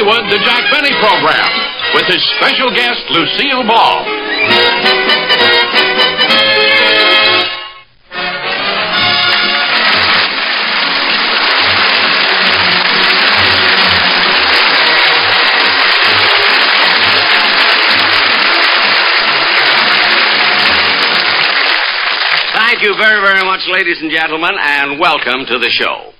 Hollywood, the Jack Benny Program, with his special guest, Lucille Ball. Thank you very, very much, ladies and gentlemen, and welcome to the show.